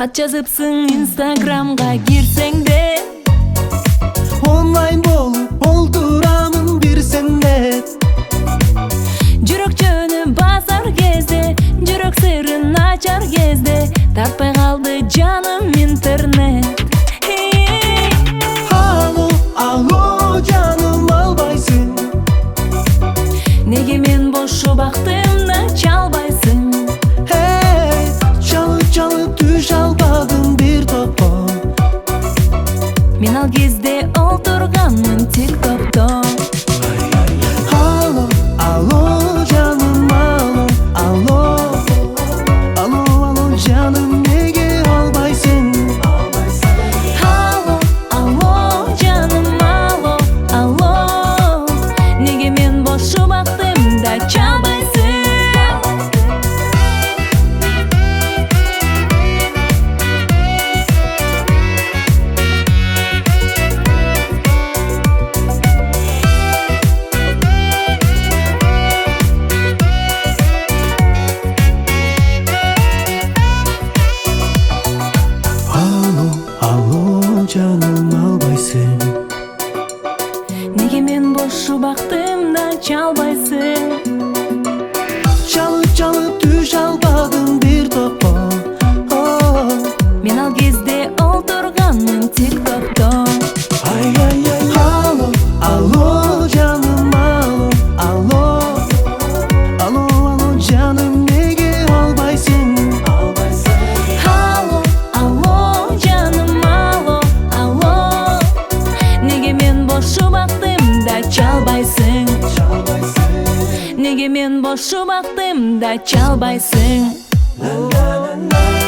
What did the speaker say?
Хат жазыпсың Инстаграмга кирсеңде, онлайн болуп олтурамын бир сенде. жүрөк жөнү басар кезде, жүрөк сырын ачар кезде, таппай калды жаным интернет. Алло, алло, жаным албайсың, Неге мен бош убактымда чалбайсың? Чалып түш албадым бир топко. Мен ал кезде олтурганмын ТикТокто. Алло, алло, жаным, алло, алло, алло, алло, жаным, неге албайсың? Алло, алло, жаным, алло, алло, неге мен бош убактымда чалбайсың? Алло, алло, жаным, албайсың, Неге мен бош убактымда чалбайсың? чалып түш албадым бир топко. Мен ал кезде олтурганмын ТикТокто. Алло, алло, жаным, алло, алло, алло, алло, жаным, неге албайсың? Алло, алло, жаным, алло, алло, неге мен бош убактымда чалбайсың? Неге мен бош убактымда чалбайсың?